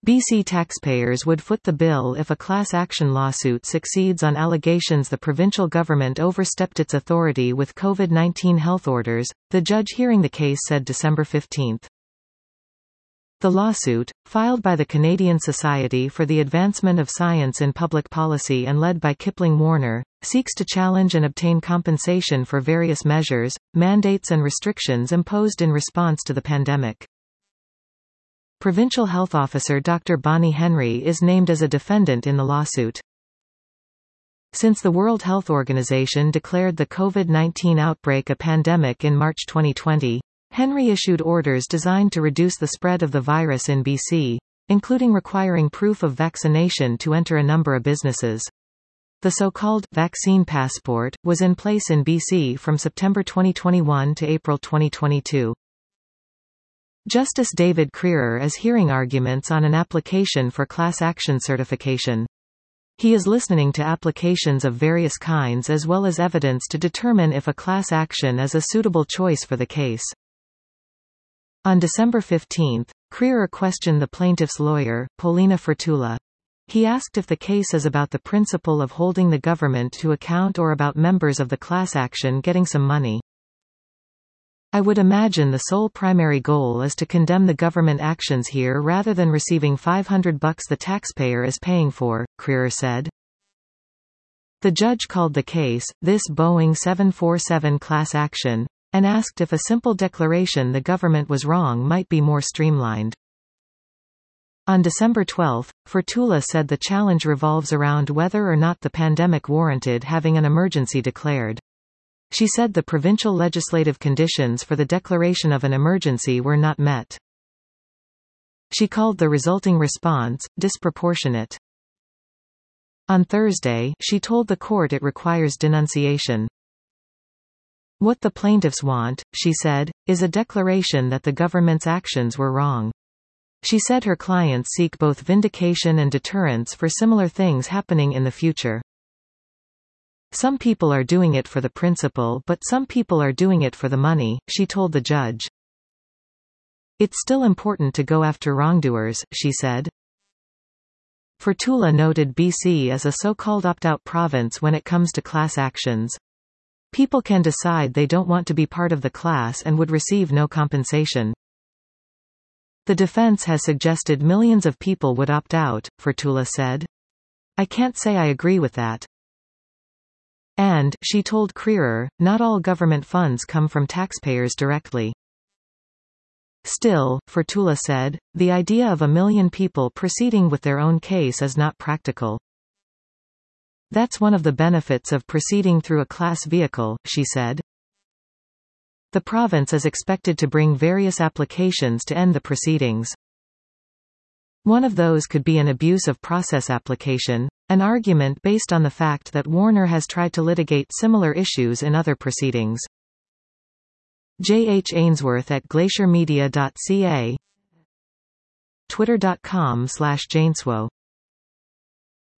BC taxpayers would foot the bill if a class action lawsuit succeeds on allegations the provincial government overstepped its authority with COVID-19 health orders, the judge hearing the case said December 15. The lawsuit, filed by the Canadian Society for the Advancement of Science in Public Policy and led by Kipling Warner, seeks to challenge and obtain compensation for various measures, mandates and restrictions imposed in response to the pandemic. Provincial Health Officer Dr. Bonnie Henry is named as a defendant in the lawsuit. Since the World Health Organization declared the COVID-19 outbreak a pandemic in March 2020, Henry issued orders designed to reduce the spread of the virus in BC, including requiring proof of vaccination to enter a number of businesses. The so-called vaccine passport was in place in BC from September 2021 to April 2022. Justice David Crerar is hearing arguments on an application for class action certification. He is listening to applications of various kinds as well as evidence to determine if a class action is a suitable choice for the case. On December 15, Crerar questioned the plaintiff's lawyer, Paulina Fertula. He asked if the case is about the principle of holding the government to account or about members of the class action getting some money. I would imagine the sole primary goal is to condemn the government actions here rather than receiving $500 the taxpayer is paying for, Crerar said. The judge called the case, this Boeing 747 class action, and asked if a simple declaration the government was wrong might be more streamlined. On December 12, Fertula said the challenge revolves around whether or not the pandemic warranted having an emergency declared. She said the provincial legislative conditions for the declaration of an emergency were not met. She called the resulting response disproportionate. On Thursday, she told the court it requires denunciation. What the plaintiffs want, she said, is a declaration that the government's actions were wrong. She said her clients seek both vindication and deterrence for similar things happening in the future. Some people are doing it for the principle, but some people are doing it for the money, she told the judge. It's still important to go after wrongdoers, she said. Fertula noted BC as a so-called opt-out province when it comes to class actions. People can decide they don't want to be part of the class and would receive no compensation. The defense has suggested millions of people would opt out, Fertula said. I can't say I agree with that. And, she told Crerar, not all government funds come from taxpayers directly. Still, Fertula said, the idea of 1 million people proceeding with their own case is not practical. That's one of the benefits of proceeding through a class vehicle, she said. The province is expected to bring various applications to end the proceedings. One of those could be an abuse of process application, an argument based on the fact that Warner has tried to litigate similar issues in other proceedings. J. H. Ainsworth at glaciermedia.ca, twitter.com/Janeswo